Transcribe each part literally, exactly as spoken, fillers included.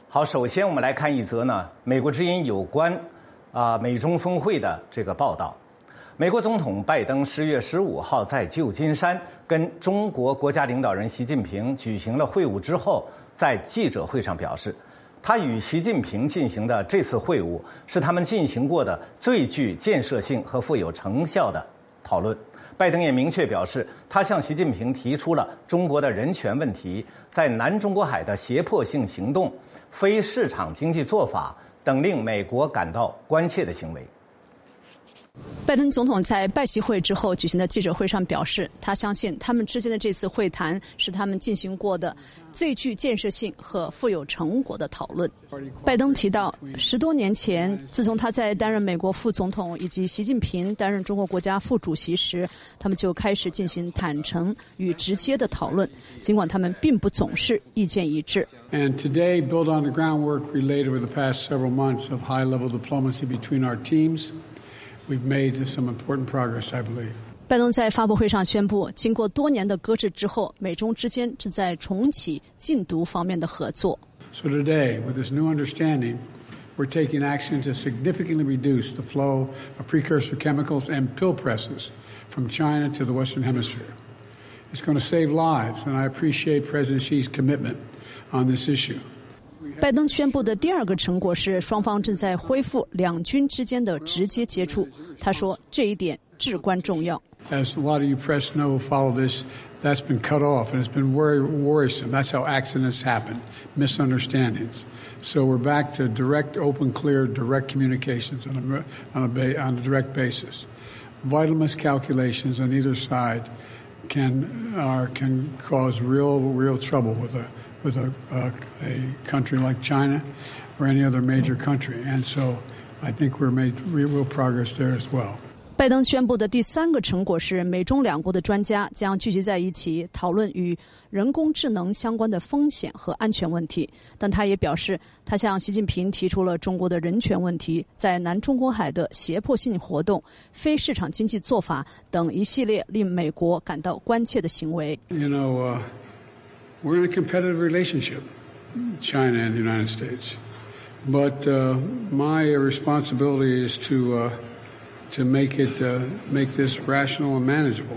好，首先我们来看一则呢，美国之音有关啊、呃、美中峰会的这个报道。美国总统拜登十月十五号在旧金山跟中国国家领导人习近平举行了会晤之后，在记者会上表示，他与习近平进行的这次会晤是他们进行过的最具建设性和富有成效的讨论。拜登也明确表示，他向习近平提出了中国的人权问题、在南中国海的胁迫性行动、非市场经济做法等令美国感到关切的行为。 拜登总统在拜习会之后举行的记者会上表示，他相信他们之间的这次会谈是他们进行过的最具建设性和富有成果的讨论。拜登提到，十多年前，自从他在担任美国副总统以及习近平担任中国国家副主席时，他们就开始进行坦诚与直接的讨论，尽管他们并不总是意见一致。 And today, build on the groundwork we laid over the past several months of high-level diplomacy between our teams.We've made some important progress, I believe. 拜登在发布会上宣布，经过多年的搁置之后，美中之间正在重启禁毒方面的合作。 So today, with this new understanding, we're taking action to significantly reduce the flow of precursor chemicals and pill presses from China to the Western Hemisphere. It's going to save lives, and I appreciate President Xi's commitment on this issue. 拜登宣布的第二个成果是，双方正在恢复两军之间的直接接触。他说，这一点至关重要。 As a lot of you press know who follow this, that's been cut off, and it's been very worrisome. That's how accidents happen, misunderstandings. So we're back to direct, open, clear, direct communications on a, on a, on a direct basis. Vital miscalculations on either side can, are, can cause real, real trouble with a.with a, uh, a country like China or any other major country. And so I think we're made real progress there as well. 拜登宣布的第三个成果是，美中两国的专家将聚集在一起讨论与人工智能相关的风险和安全问题。但他也表示，他向习近平提出了中国的人权问题、在南中国海的胁迫性活动、非市场经济做法等一系列令美国感到关切的行为。 You know, uh,We're in a competitive relationship, China and the United States. But uh, my responsibility is to uh, to make it uh, make this rational and manageable,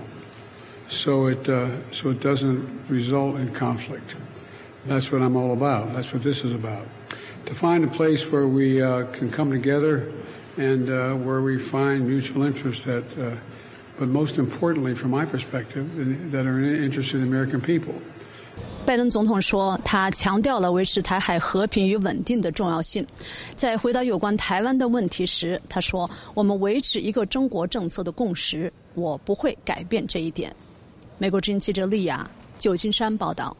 so it uh, so it doesn't result in conflict. That's what I'm all about. That's what this is about. To find a place where we uh, can come together and uh, where we find mutual interest that, uh, but most importantly, from my perspective, that are interested in the American people. 拜登总统说，他强调了维持台海和平与稳定的重要性。在回答有关台湾的问题时，他说，我们维持一个中国政策的共识，我不会改变这一点。美国之音记者丽亚，旧金山报道。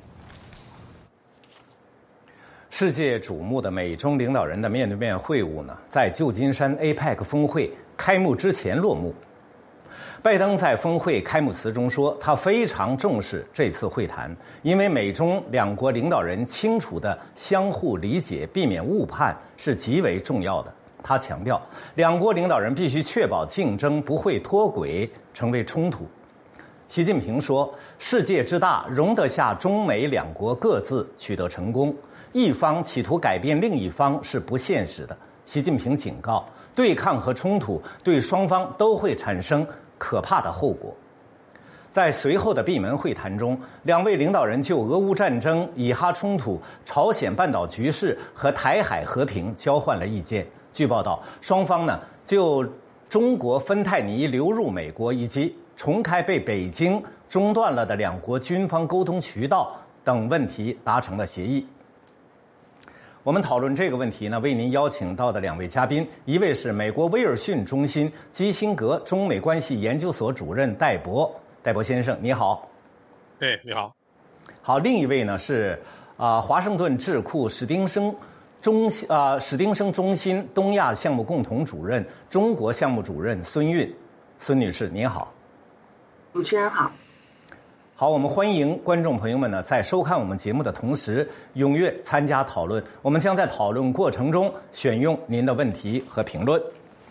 世界瞩目的美中领导人的面对面会晤呢，在旧金山 A P E C 峰会开幕之前落幕。拜登在峰会开幕词中说，他非常重视这次会谈，因为美中两国领导人清楚的相互理解，避免误判是极为重要的。他强调，两国领导人必须确保竞争不会脱轨，成为冲突。习近平说，世界之大，容得下中美两国各自取得成功，一方企图改变另一方是不现实的。习近平警告，对抗和冲突对双方都会产生可怕的后果。在随后的闭门会谈中，两位领导人就俄乌战争、以哈冲突、朝鲜半岛局势和台海和平交换了意见。据报道，双方呢就中国芬太尼流入美国以及重开被北京中断了的两国军方沟通渠道等问题达成了协议。我们讨论这个问题呢，为您邀请到的两位嘉宾，一位是美国威尔逊中心基辛格中美关系研究所主任戴博，戴博先生，你好。 哎，你好。 好，另一位呢是啊、呃、华盛顿智库史丁生中啊、呃、史丁生中心东亚项目共同主任、中国项目主任孙韵，孙女士，您好。 主持人好。 好，我们欢迎观众朋友们呢，在收看我们节目的同时，踊跃参加讨论。我们将在讨论过程中选用您的问题和评论。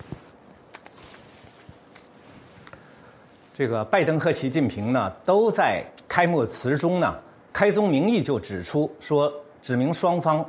这个拜登和习近平呢，都在开幕词中呢，开宗明义就指出说，指明双方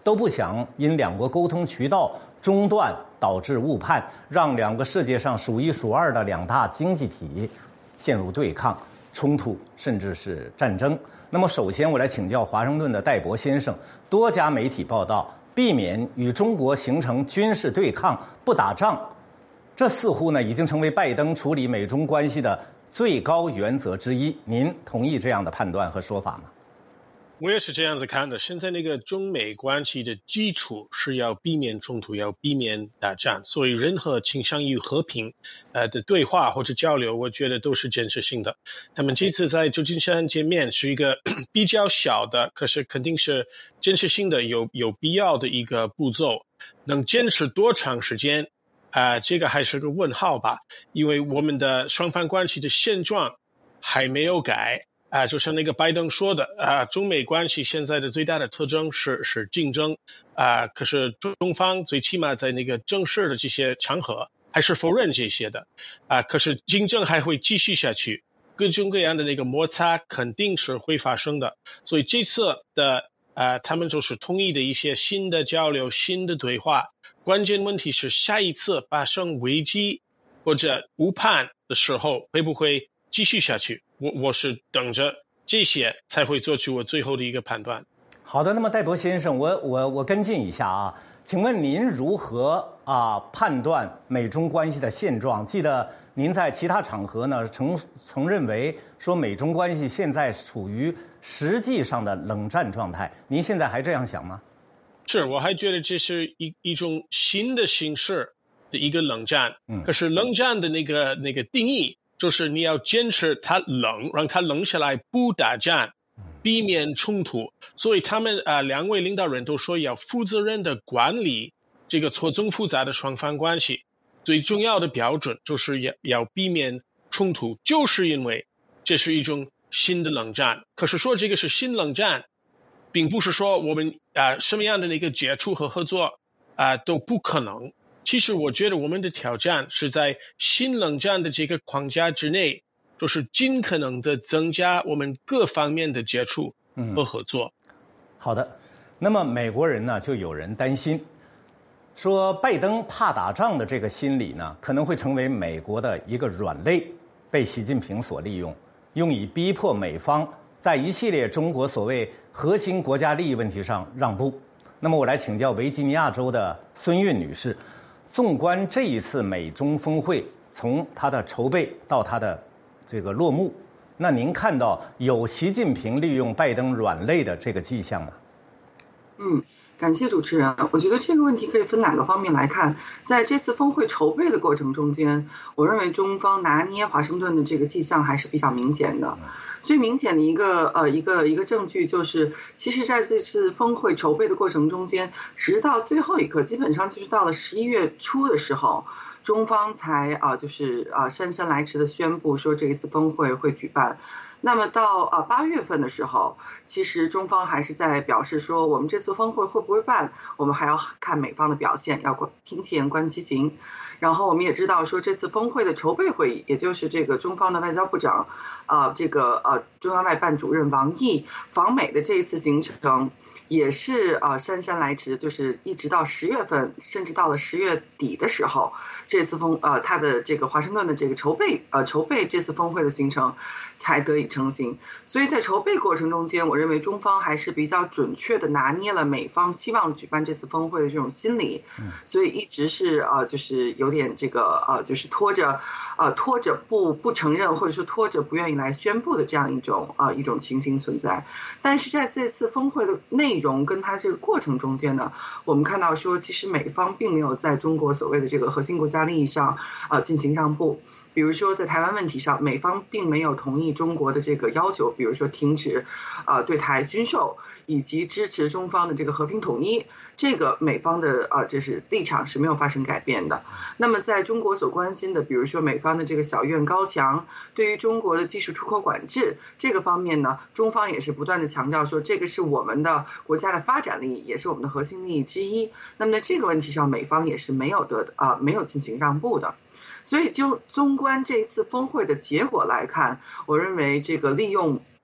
都不想因两国沟通渠道中断导致误判，让两个世界上数一数二的两大经济体陷入对抗、冲突，甚至是战争。那么，首先我来请教华盛顿的戴博先生，多家媒体报道，避免与中国形成军事对抗、不打仗，这似乎呢已经成为拜登处理美中关系的最高原则之一。您同意这样的判断和说法吗？ 我也是这样子看的。现在那个中美关系的基础是要避免冲突，要避免打仗，所以任何倾向于和平呃的对话或者交流，我觉得都是建设性的。他们这次在旧金山见面是一个比较小的，可是肯定是建设性的、有有必要的一个步骤。能坚持多长时间啊、呃，这个还是个问号吧，因为我们的双方关系的现状还没有改。啊，就像那个拜登说的啊，中美关系现在的最大的特征是是竞争啊，可是中方最起码在那个正式的这些场合还是否认这些的啊，可是竞争还会继续下去，各种各样的那个摩擦肯定是会发生的，所以这次的啊，他们就是同意的一些新的交流、新的对话，关键问题是下一次发生危机或者误判的时候会不会继续下去。我我是等着这些才会做出我最后的一个判断。 好的，那么戴博先生，我我我跟进一下啊，请问您如何啊判断美中关系的现状？记得您在其他场合呢曾曾认为说美中关系现在处于实际上的冷战状态，您现在还这样想吗？ 是，我还觉得这是一一种新的形式的一个冷战。嗯，可是冷战的那个那个定义，就是你要坚持它冷，让它冷下来，不打仗，避免冲突。所以他们啊、呃，两位领导人都说要负责任的管理这个错综复杂的双方关系。最重要的标准就是要要避免冲突，就是因为这是一种新的冷战。可是说这个是新冷战，并不是说我们啊、呃、什么样的那个接触和合作啊、呃、都不可能。其实我觉得我们的挑战是在新冷战的这个框架之内，就是尽可能的增加我们各方面的接触和合作。 嗯、好的，那么美国人呢，就有人担心，说拜登怕打仗的这个心理呢，可能会成为美国的一个软肋，被习近平所利用，用以逼迫美方在一系列中国所谓核心国家利益问题上让步。那么我来请教维吉尼亚州的孙韵女士。纵观这一次美中峰会，从它的筹备到它的这个落幕，那您看到有习近平利用拜登软肋的这个迹象吗？ 嗯，感谢主持人。我觉得这个问题可以分两个方面来看。在这次峰会筹备的过程中间，我认为中方拿捏华盛顿的这个迹象还是比较明显的。最明显的一个呃一个一个证据就是，其实在这次峰会筹备的过程中间，直到最后一刻，基本上就是到了十一月初的时候，中方才啊、呃、就是啊、呃、姗姗来迟的宣布说这一次峰会会举办。那么到呃八月份的时候，其实中方还是在表示说，我们这次峰会会不会办，我们还要看美方的表现，要听其言观其行。然后我们也知道说，这次峰会的筹备会议，也就是这个中方的外交部长，呃，这个呃中央外办主任王毅访美的这一次行程，也是呃姗姗来迟，就是一直到十月份，甚至到了十月底的时候，这次峰呃他的这个华盛顿的这个筹备呃筹备这次峰会的行程才得以成型。所以在筹备过程中间，我认为中方还是比较准确的拿捏了美方希望举办这次峰会的这种心理，所以一直是呃就是有点这个呃就是拖着呃拖着不不承认，或者说拖着不愿意来宣布的这样一种呃一种情形存在。但是在这次峰会的内容跟它这个过程中间呢，我们看到说，其实美方并没有在中国所谓的这个核心国家利益上呃进行让步。比如说在台湾问题上，美方并没有同意中国的这个要求，比如说停止呃对台军售，以及支持中方的这个和平统一，这个美方的呃这是立场是没有发生改变的。那么在中国所关心的，比如说美方的这个小院高墙，对于中国的技术出口管制这个方面呢，中方也是不断的强调说，这个是我们的国家的发展利益，也是我们的核心利益之一。那么在这个问题上，美方也是没有的啊、呃、没有进行让步的。所以就纵观这一次峰会的结果来看，我认为这个利用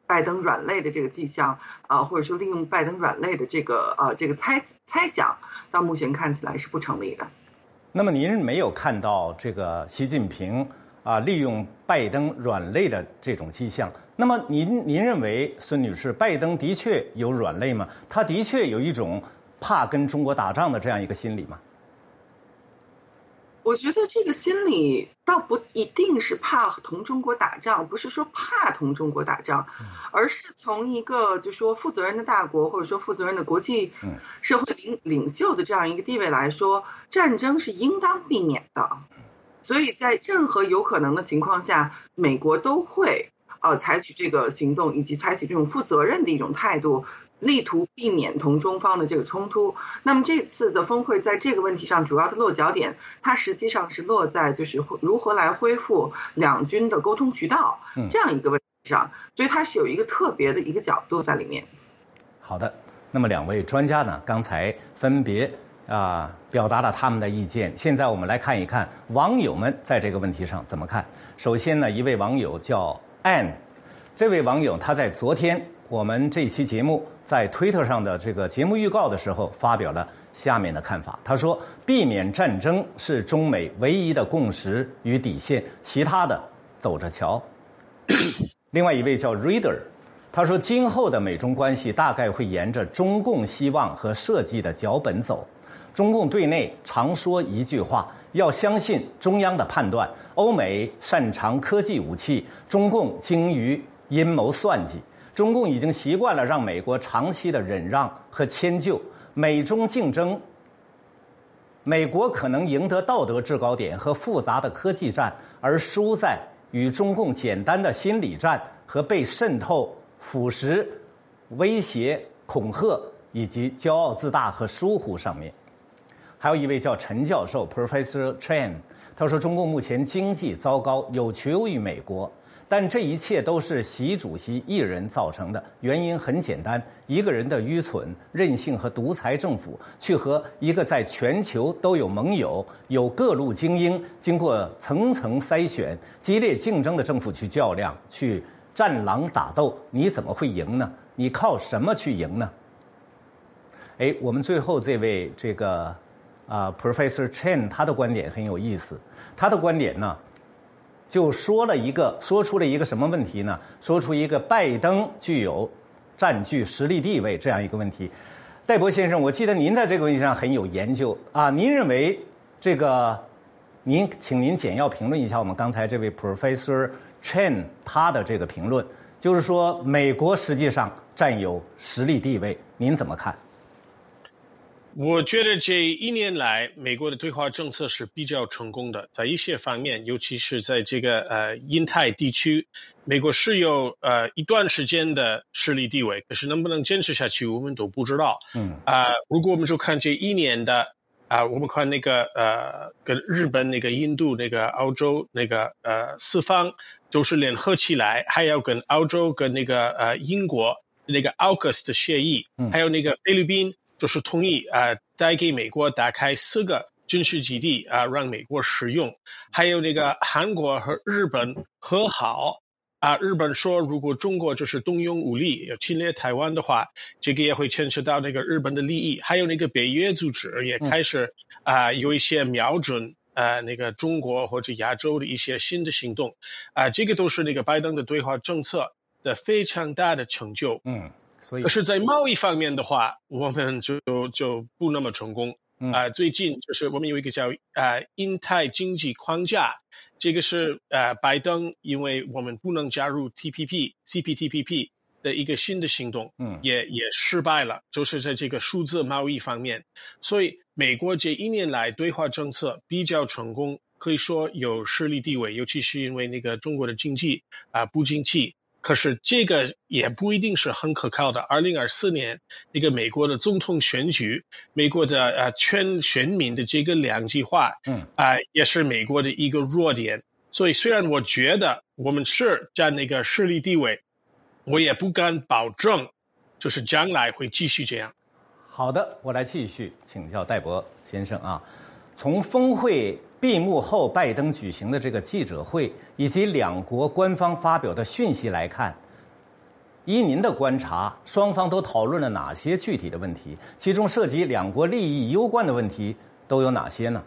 拜登软肋的这个迹象啊、呃，或者说利用拜登软肋的这个呃这个猜猜想，到目前看起来是不成立的。 那么您没有看到这个习近平啊利用拜登软肋的这种迹象？那么您您认为，孙女士，拜登的确有软肋吗？他的确有一种怕跟中国打仗的这样一个心理吗？ 我觉得这个心理倒不一定是怕同中国打仗，不是说怕同中国打仗，而是从一个就说负责任的大国或者说负责任的国际社会领领袖的这样一个地位来说，战争是应当避免的。所以在任何有可能的情况下，美国都会呃采取这个行动，以及采取这种负责任的一种态度，力图避免同中方的这个冲突。那么这次的峰会在这个问题上主要的落脚点，它实际上是落在就是如何来恢复两军的沟通渠道这样一个问题上，所以它是有一个特别的一个角度在里面。 好的，那么两位专家呢，刚才分别啊、呃、表达了他们的意见。现在我们来看一看网友们在这个问题上怎么看。首先呢，一位网友叫 Anne， 这位网友他在昨天我们这期节目在推特上的这个节目预告的时候发表了下面的看法。他说，避免战争是中美唯一的共识与底线，其他的走着瞧。另外一位叫 Reader， 他说，今后的美中关系大概会沿着中共希望和设计的脚本走。中共对内常说一句话，要相信中央的判断。欧美擅长科技武器，中共精于阴谋算计。中共已经习惯了让美国长期的忍让和迁就，美中竞争，美国可能赢得道德制高点和复杂的科技战，而输在与中共简单的心理战和被渗透、腐蚀、威胁、恐吓以及骄傲自大和疏忽上面。还有一位叫陈教授 Professor Chen， 他说，中共目前经济糟糕，有求于美国。但这一切都是习主席一人造成的，原因很简单，一个人的愚蠢、任性和独裁政府，去和一个在全球都有盟友、有各路精英、经过层层筛选、激烈竞争的政府去较量、去战狼打斗，你怎么会赢呢？你靠什么去赢呢？哎，我们最后这位这个啊、呃、Professor Chen 他的观点很有意思，他的观点呢，就说了一个，说出了一个什么问题呢？说出一个拜登具有占据实力地位这样一个问题。戴博先生，我记得您在这个问题上很有研究啊。您认为这个，您请您简要评论一下我们刚才这位 Professor Chen 他的这个评论，就是说美国实际上占有实力地位，您怎么看？ 我觉得这一年来，美国的对华政策是比较成功的，在一些方面，尤其是在这个呃印太地区，美国是有呃一段时间的实力地位，可是能不能坚持下去，我们都不知道。嗯啊、呃，如果我们就看这一年的啊、呃，我们看那个呃跟日本、那个印度、那个澳洲、那个呃四方都是联合起来，还要跟澳洲跟那个呃英国那个 A U K U S 的协议，还有那个菲律宾。就是同意啊、呃，再给美国打开四个军事基地啊、呃，让美国使用。还有那个韩国和日本和好啊、呃，日本说如果中国就是动用武力要侵略台湾的话，这个也会牵涉到那个日本的利益。还有那个北约组织也开始啊、呃、有一些瞄准呃那个中国或者亚洲的一些新的行动啊、呃，这个都是那个拜登的对华政策的非常大的成就。嗯。 所以可是在贸易方面的话，我们就就不那么成功。啊、呃，最近就是我们有一个叫呃印太经济框架，这个是呃拜登因为我们不能加入 T P P、C P T P P 的一个新的行动，嗯，也也失败了，就是在这个数字贸易方面。所以美国这一年来对华政策比较成功，可以说有实力地位，尤其是因为那个中国的经济啊、呃、不景气。可是这个也不一定是很可靠的。二零二四年那个美国的总统选举，美国的呃全选民的这个两极化，嗯啊、呃、也是美国的一个弱点。所以虽然我觉得我们是占那个势力地位，我也不敢保证，就是将来会继续这样。 好的，我来继续请教戴博先生啊。从峰会闭幕后，拜登举行的这个记者会以及两国官方发表的讯息来看， 依您的观察，双方都讨论了哪些具体的问题？其中涉及两国利益攸关的问题都有哪些呢？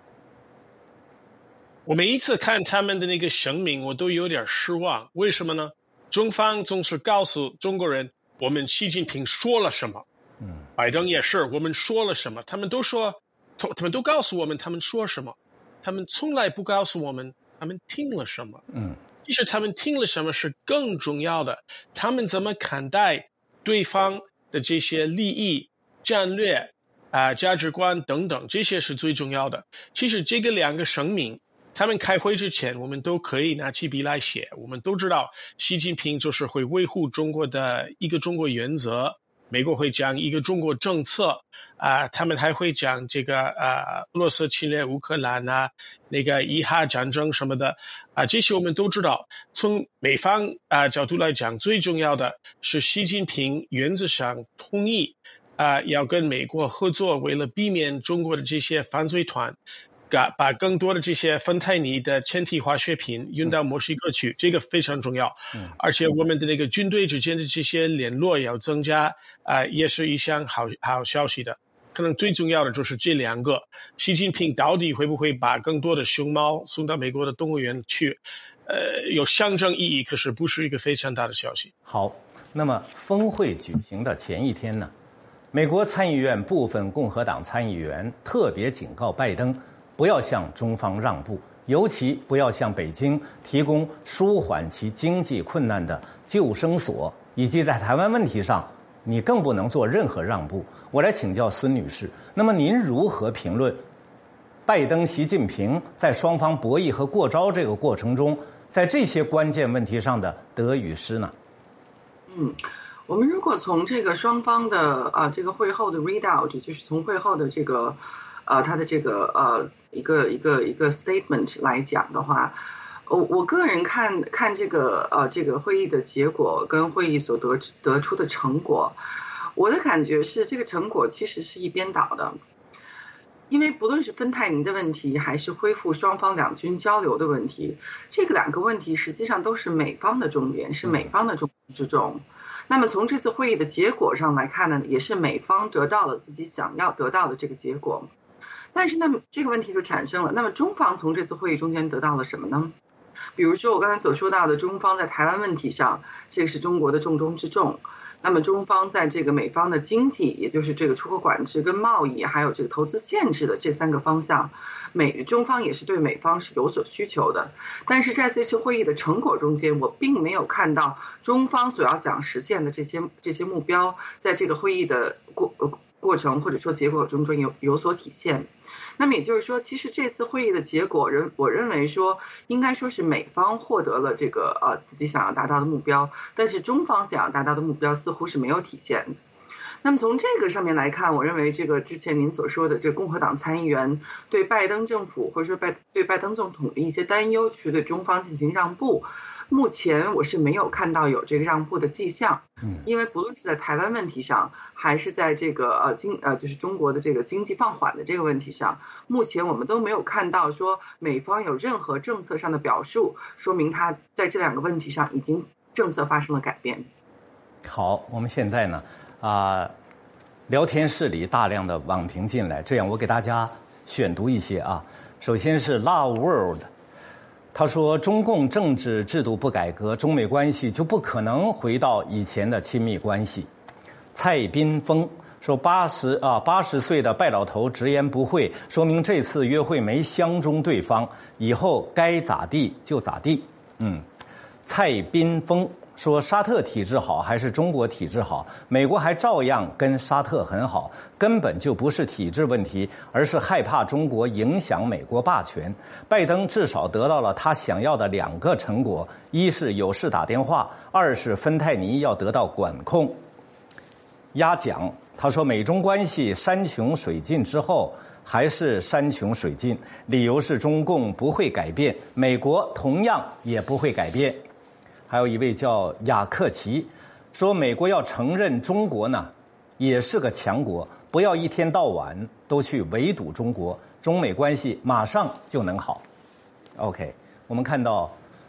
我每一次看他们的那个声明，我都有点失望。为什么呢？中方总是告诉中国人，我们习近平说了什么，嗯，拜登也是，我们说了什么，他们都说，他们都告诉我们他们说什么，他们从来不告诉我们他们听了什么。嗯，其实他们听了什么是更重要的，他们怎么看待对方的这些利益、战略啊、呃、价值观等等，这些是最重要的。其实这个两个声明。他们开会之前，我们都可以拿起笔来写。我们都知道，习近平就是会维护中国的一个中国原则，美国会讲一个中国政策，啊、呃，他们还会讲这个呃俄罗斯侵略乌克兰啊，那个伊哈战争什么的，啊、呃，这些我们都知道。从美方啊、呃、角度来讲，最重要的是习近平原则上同意啊、呃、要跟美国合作，为了避免中国的这些犯罪团。把更多的这些芬太尼的羟体化学品运到墨西哥去，这个非常重要。而且我们的那个军队之间的这些联络要增加，啊、呃，也是一项好好消息的。可能最重要的就是这两个，习近平到底会不会把更多的熊猫送到美国的动物园去？呃，有象征意义，可是不是一个非常大的消息。 好，那么峰会举行的前一天呢，美国参议院部分共和党参议员特别警告拜登。不要向中方让步，尤其不要向北京提供舒缓其经济困难的救生索，以及在台湾问题上，你更不能做任何让步。我来请教孙女士，那么您如何评论拜登、习近平在双方博弈和过招这个过程中，在这些关键问题上的得与失呢？ 嗯，我们如果从这个双方的啊、呃、这个会后的 readout， 就是从会后的这个。呃，他的这个呃一个一个一个 statement 来讲的话，我我个人看看这个呃这个会议的结果跟会议所得得出的成果，我的感觉是这个成果其实是一边倒的，因为不论是芬太尼的问题，还是恢复双方两军交流的问题，这个两个问题实际上都是美方的重点，是美方的重中之重。那么从这次会议的结果上来看呢，也是美方得到了自己想要得到的这个结果。但是那么这个问题就产生了，那么中方从这次会议中间得到了什么呢？比如说我刚才所说到的，中方在台湾问题上，这个是中国的重中之重。那么中方在这个美方的经济，也就是这个出口管制跟贸易，还有这个投资限制的这三个方向，美中方也是对美方是有所需求的。但是在这次会议的成果中间，我并没有看到中方所要想实现的这些这些目标，在这个会议的过过程或者说结果中中有有所体现。那么也就是说，其实这次会议的结果，人我认为说，应该说是美方获得了这个呃自己想要达到的目标，但是中方想要达到的目标似乎是没有体现的。那么从这个上面来看，我认为这个之前您所说的这个共和党参议员对拜登政府或者说拜对拜登总统的一些担忧，去对中方进行让步。目前我是没有看到有这个让步的迹象，嗯，因为不论是在台湾问题上，还是在这个呃经呃就是中国的这个经济放缓的这个问题上，目前我们都没有看到说美方有任何政策上的表述，说明他在这两个问题上已经政策发生了改变。 好，我们现在呢啊、呃，聊天室里大量的网评进来，这样我给大家选读一些啊。首先是 Love World。他说，中共政治制度不改革，中美关系就不可能回到以前的亲密关系。蔡斌峰说，八十啊八十岁的拜老头直言不讳，说明这次约会没相中对方，以后该咋地就咋地。嗯，蔡斌峰说，沙特体制好还是中国体制好？美国还照样跟沙特很好，根本就不是体制问题，而是害怕中国影响美国霸权。拜登至少得到了他想要的两个成果，一是有事打电话，二是芬太尼要得到管控。压奖，他说美中关系山穷水尽之后还是山穷水尽，理由是中共不会改变，美国同样也不会改变。还有一位叫雅克奇说，美国要承认中国呢也是个强国，不要一天到晚都去围堵中国，中美关系马上就能好。 OK， 我们看到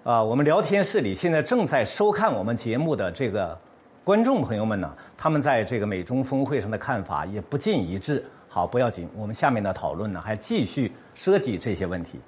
呃，我们聊天室里现在正在收看我们节目的这个观众朋友们呢，他们在这个美中峰会上的看法也不尽一致。好，不要紧，我们下面的讨论呢还继续涉及这些问题。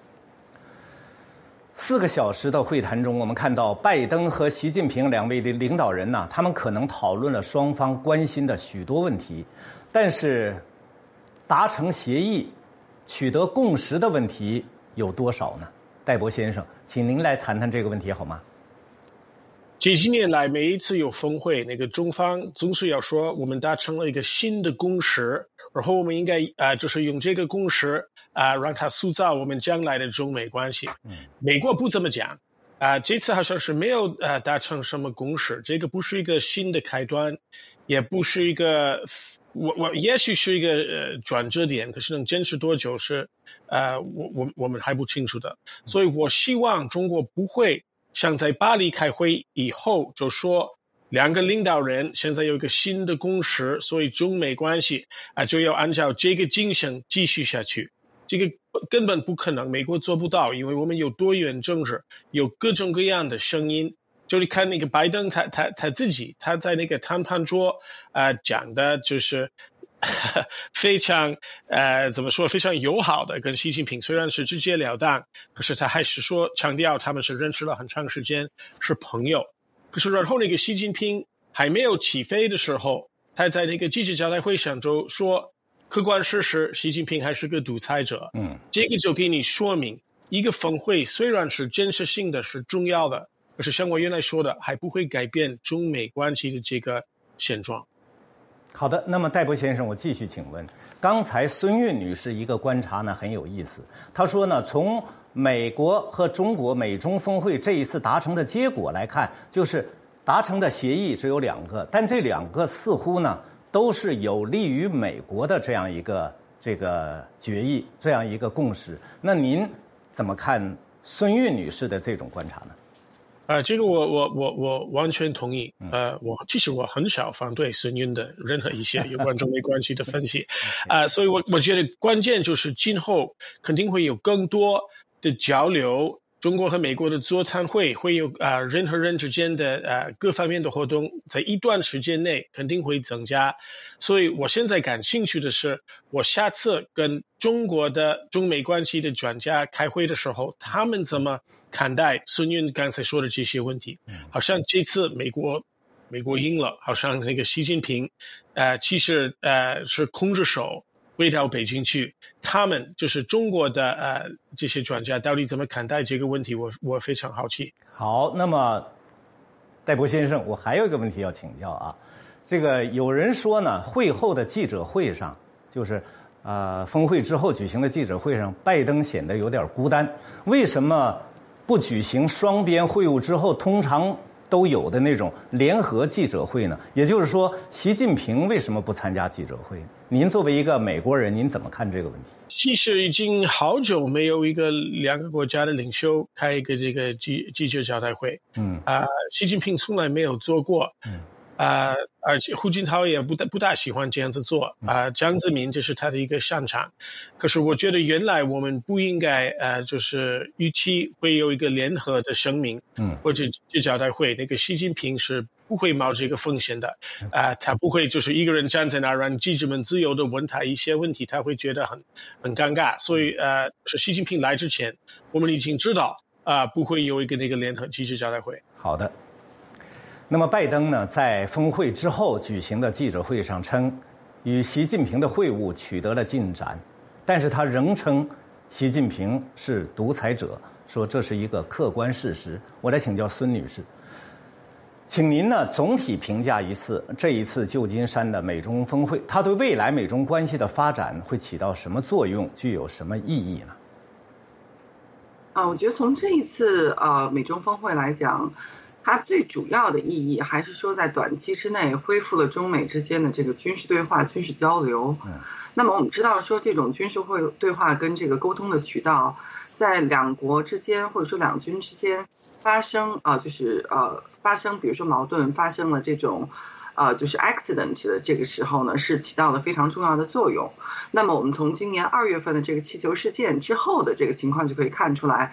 四个小时的会谈中，我们看到拜登和习近平两位的领导人呢，他们可能讨论了双方关心的许多问题，但是达成协议、取得共识的问题有多少呢？戴博先生，请您来谈谈这个问题好吗？ 几十年来，每一次有峰会，那个中方总是要说我们达成了一个新的共识，然后我们应该啊、呃，就是用这个共识啊、呃，让它塑造我们将来的中美关系。美国不这么讲啊、呃，这次好像是没有呃达成什么共识，这个不是一个新的开端，也不是一个我我也许是一个呃转折点，可是能坚持多久是呃我我我们还不清楚的，所以我希望中国不会像在巴黎开会以后就说两个领导人现在有一个新的共识，所以中美关系啊、呃、就要按照这个精神继续下去，这个根本不可能，美国做不到，因为我们有多元政治，有各种各样的声音。就你看那个拜登他他他自己他在那个谈判桌啊、呃、讲的就是非常呃怎么说非常友好的跟习近平，虽然是直截了当，可是他还是说强调他们是认识了很长时间，是朋友。可是然后那个习近平还没有起飞的时候，他在那个记者招待会上就说客观事实习近平还是个独裁者。嗯，这个就给你说明一个峰会虽然是真实性的是重要的，可是像我原来说的还不会改变中美关系的这个现状。 好的，那么戴博先生，我继续请问，刚才孙韵女士一个观察呢很有意思，她说呢，从美国和中国美中峰会这一次达成的结果来看，就是达成的协议只有两个，但这两个似乎呢都是有利于美国的这样一个这个决议，这样一个共识。那您怎么看孙韵女士的这种观察呢？ 啊、呃，这个我我我我完全同意。呃，我其实我很少反对孙韵的任何一些有关中美关系的分析，啊、呃，所以我我觉得关键就是今后肯定会有更多的交流，中国和美国的座谈会会有啊、呃、人和人之间的呃各方面的活动，在一段时间内肯定会增加。所以我现在感兴趣的是，我下次跟中国的中美关系的专家开会的时候，他们怎么看待孙韵刚才说的这些问题。好像这次美国美国赢了，好像那个习近平呃其实呃是空着手回到北京去，他们就是中国的呃这些专家到底怎么看待这个问题，我我非常好奇。 好，那么戴博先生，我还有一个问题要请教啊。这个有人说呢，会后的记者会上，就是呃峰会之后举行的记者会上，拜登显得有点孤单。为什么不举行双边会晤之后通常都有的那种联合记者会呢？也就是说，习近平为什么不参加记者会？您作为一个美国人，您怎么看这个问题？ 其实已经好久没有一个两个国家的领袖开一个这个记记者招待会。嗯啊、呃，习近平从来没有做过。嗯啊、呃，而且胡锦涛也不大不大喜欢这样子做啊、呃。江泽民这是他的一个擅长，可是我觉得原来我们不应该呃，就是预期会有一个联合的声明，嗯，或者记者招待会，那个习近平是不会冒这个风险的啊、呃，他不会就是一个人站在那儿让记者们自由的问他一些问题，他会觉得很很尴尬。所以呃，是习近平来之前，我们已经知道啊、呃，不会有一个那个联合记者招待会。 好的。那么拜登呢，在峰会之后举行的记者会上称，与习近平的会晤取得了进展，但是他仍称习近平是独裁者，说这是一个客观事实。我来请教孙女士，请您呢总体评价一次这一次旧金山的美中峰会，它对未来美中关系的发展会起到什么作用，具有什么意义呢？ 啊，我觉得从这一次呃美中峰会来讲，它最主要的意义还是说在短期之内恢复了中美之间的这个军事对话、军事交流。嗯，那么我们知道说这种军事会对话跟这个沟通的渠道，在两国之间或者说两军之间发生啊、呃，就是呃发生，比如说矛盾发生了这种。呃，就是 accident 的这个时候呢，是起到了非常重要的作用。那么我们从今年二月份的这个气球事件之后的这个情况就可以看出来，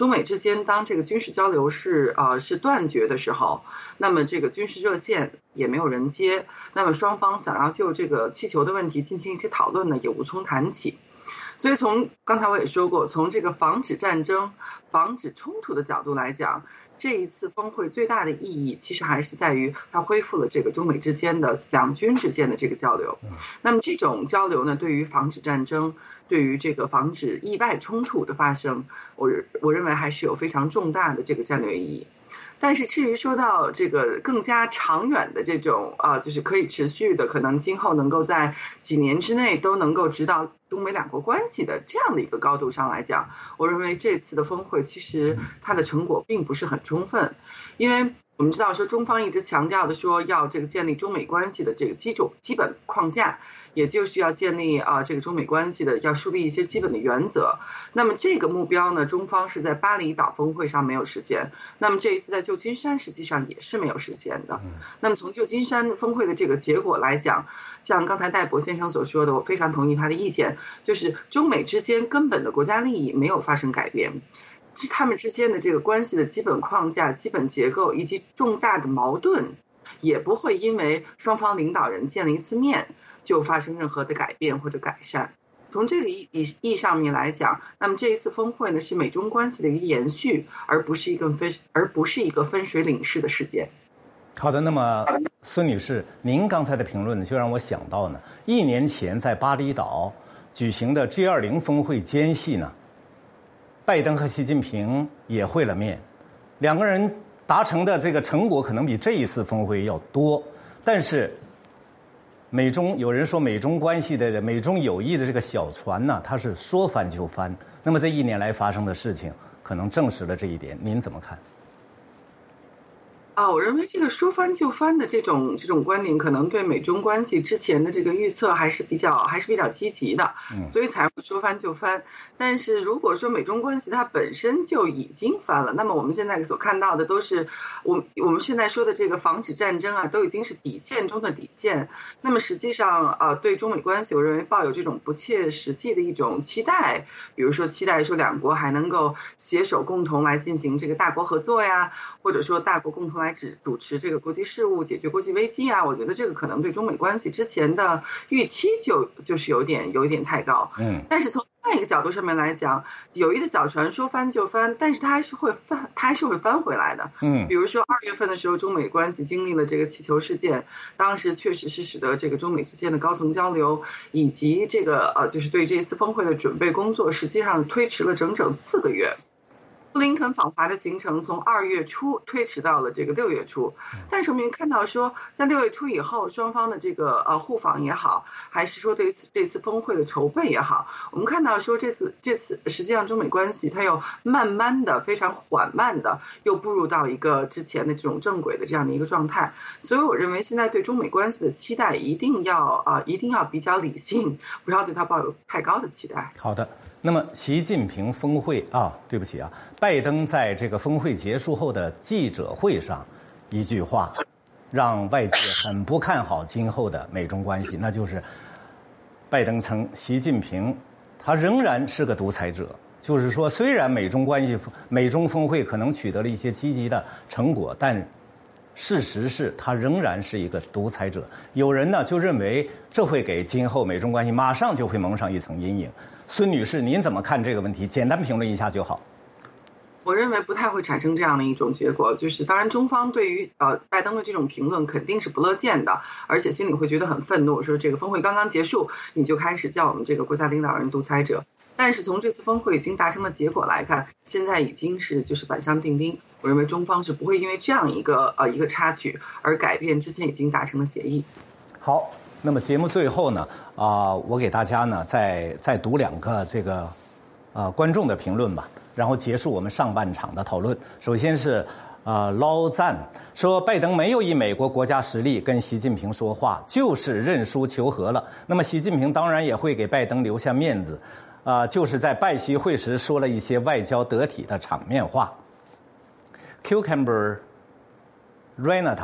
中美之间当这个军事交流是呃是断绝的时候，那么这个军事热线也没有人接，那么双方想要就这个气球的问题进行一些讨论呢，也无从谈起。所以从刚才我也说过，从这个防止战争、防止冲突的角度来讲，这一次峰会最大的意义其实还是在于它恢复了这个中美之间的两军之间的这个交流。那么这种交流呢，对于防止战争、对于这个防止意外冲突的发生，我我认为还是有非常重大的这个战略意义。但是至于说到这个更加长远的这种啊，就是可以持续的，可能今后能够在几年之内都能够指导中美两国关系的这样的一个高度上来讲，我认为这次的峰会其实它的成果并不是很充分，因为我们知道说中方一直强调的说要这个建立中美关系的这个基础基本框架，也就是要建立啊这个中美关系的要树立一些基本的原则。那么这个目标呢，中方是在巴厘岛峰会上没有实现，那么这一次在旧金山实际上也是没有实现的。那么从旧金山峰会的这个结果来讲，像刚才戴博先生所说的，我非常同意他的意见，就是中美之间根本的国家利益没有发生改变。他们之间的这个关系的基本框架、基本结构以及重大的矛盾，也不会因为双方领导人见了一次面就发生任何的改变或者改善。从这个意意义上面来讲，那么这一次峰会呢是美中关系的一个延续，而不是一个分而不是一个分水岭式的事件。 好的，那么孙女士，您刚才的评论就让我想到呢，一年前在巴厘岛举行的 G 二十 峰会间隙呢，拜登和习近平也会了面，两个人达成的这个成果可能比这一次峰会要多，但是美中有人说美中关系的美中友谊的这个小船呢，它是说翻就翻。那么这一年来发生的事情，可能证实了这一点，您怎么看？ 啊，我认为这个说翻就翻的这种这种观点，可能对美中关系之前的这个预测还是比较还是比较积极的，所以才会说翻就翻。但是如果说美中关系它本身就已经翻了，那么我们现在所看到的都是我我们现在说的这个防止战争啊，都已经是底线中的底线。那么实际上啊，对中美关系，我认为抱有这种不切实际的一种期待，比如说期待说两国还能够携手共同来进行这个大国合作呀，或者说大国共同来主主持这个国际事务、解决国际危机啊，我觉得这个可能对中美关系之前的预期就就是有点有一点太高。嗯，但是从另外一个角度上面来讲，友谊的小船说翻就翻，但是它还是会翻，它还是会翻回来的。嗯，比如说二月份的时候，中美关系经历了这个气球事件，当时确实是使得这个中美之间的高层交流以及这个呃，就是对这次峰会的准备工作，实际上推迟了整整四个月。布林肯访华的行程从二月初推迟到了这个六月初，但是我们看到说，在六月初以后，双方的这个呃互访也好，还是说对这次峰会的筹备也好，我们看到说这次这次实际上中美关系它又慢慢的、非常缓慢的又步入到一个之前的这种正轨的这样的一个状态，所以我认为现在对中美关系的期待一定要啊、呃、一定要比较理性，不要对它抱有太高的期待。 好的。那么习近平峰会啊，对不起啊，拜登在这个峰会结束后的记者会上，一句话，让外界很不看好今后的美中关系，那就是拜登称习近平他仍然是个独裁者，就是说虽然美中关系美中峰会可能取得了一些积极的成果，但事实是他仍然是一个独裁者。有人呢就认为这会给今后美中关系马上就会蒙上一层阴影。孙女士，您怎么看这个问题？简单评论一下就好。 我认为不太会产生这样的一种结果，就是当然中方对于呃拜登的这种评论肯定是不乐见的，而且心里会觉得很愤怒，说这个峰会刚刚结束你就开始叫我们这个国家领导人独裁者。但是从这次峰会已经达成的结果来看，现在已经是就是板上钉钉，我认为中方是不会因为这样一个呃一个插曲而改变之前已经达成的协议。 好。那么节目最后呢，啊、呃，我给大家呢再再读两个这个呃观众的评论吧，然后结束我们上半场的讨论。首先是呃捞赞说，拜登没有以美国国家实力跟习近平说话，就是认输求和了。那么习近平当然也会给拜登留下面子，啊、呃，就是在拜习会时说了一些外交得体的场面话。Cucumber Renata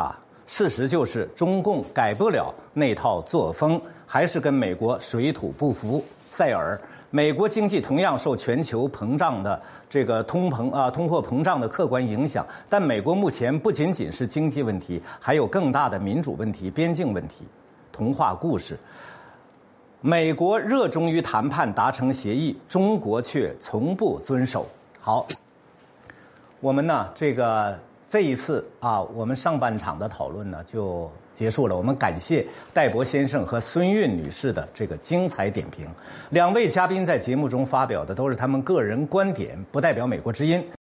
事实就是中共改不了那套作风，还是跟美国水土不服。再而，美国经济同样受全球膨胀的这个通膨啊通货膨胀的客观影响，但美国目前不仅仅是经济问题，还有更大的民主问题、边境问题。童话故事。美国热衷于谈判达成协议，中国却从不遵守。好，我们呢这个这一次啊，我们上半场的讨论呢就结束了。我们感谢戴博先生和孙韵女士的这个精彩点评。两位嘉宾在节目中发表的都是他们个人观点，不代表美国之音。